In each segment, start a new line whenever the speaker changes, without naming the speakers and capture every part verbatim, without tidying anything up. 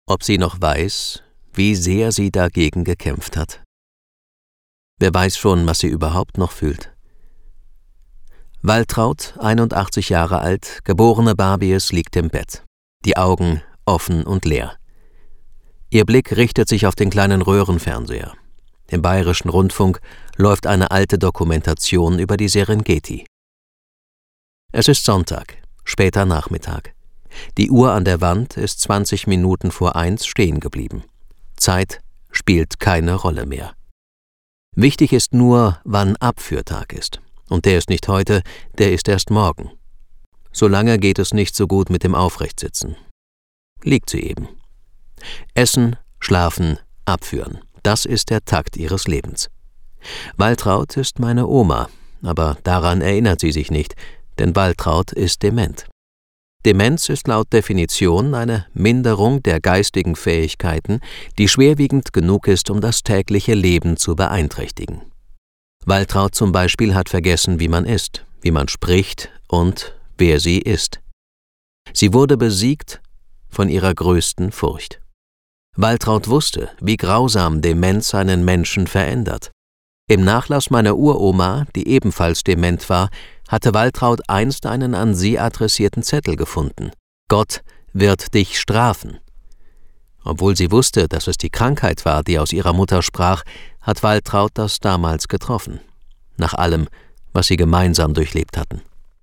ob sie noch weiß, wie sehr sie dagegen gekämpft hat. Wer weiß schon, was sie überhaupt noch fühlt. Waltraud, einundachtzig Jahre alt, geborene Barbies, liegt im Bett, die Augen offen und leer. Ihr Blick richtet sich auf den kleinen Röhrenfernseher. Im Bayerischen Rundfunk läuft eine alte Dokumentation über die Serengeti. Es ist Sonntag, später Nachmittag. Die Uhr an der Wand ist zwanzig Minuten vor eins stehen geblieben. Zeit spielt keine Rolle mehr. Wichtig ist nur, wann Abführtag ist. Und der ist nicht heute, der ist erst morgen. Solange geht es nicht so gut mit dem Aufrechtsitzen. Liegt sie eben. Essen, schlafen, abführen. Das ist der Takt ihres Lebens. Waltraud ist meine Oma, aber daran erinnert sie sich nicht, denn Waltraud ist dement. Demenz ist laut Definition eine Minderung der geistigen Fähigkeiten, die schwerwiegend genug ist, um das tägliche Leben zu beeinträchtigen. Waltraud zum Beispiel hat vergessen, wie man ist, wie man spricht und wer sie ist. Sie wurde besiegt von ihrer größten Furcht. Waltraud wusste, wie grausam Demenz einen Menschen verändert. Im Nachlass meiner Uroma, die ebenfalls dement war, hatte Waltraud einst einen an sie adressierten Zettel gefunden. Gott wird dich strafen. Obwohl sie wusste, dass es die Krankheit war, die aus ihrer Mutter sprach, hat Waltraud das damals getroffen. Nach allem, was sie gemeinsam durchlebt hatten.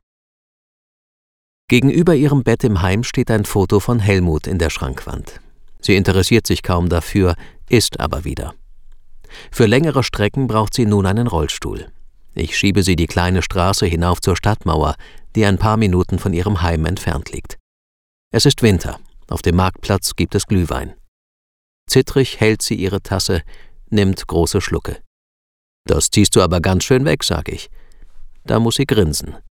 Gegenüber ihrem Bett im Heim steht ein Foto von Helmut in der Schrankwand. Sie interessiert sich kaum dafür, isst aber wieder. Für längere Strecken braucht sie nun einen Rollstuhl. Ich schiebe sie die kleine Straße hinauf zur Stadtmauer, die ein paar Minuten von ihrem Heim entfernt liegt. Es ist Winter, auf dem Marktplatz gibt es Glühwein. Zittrig hält sie ihre Tasse, nimmt große Schlucke. »Das ziehst du aber ganz schön weg«, sage ich. Da muss sie grinsen.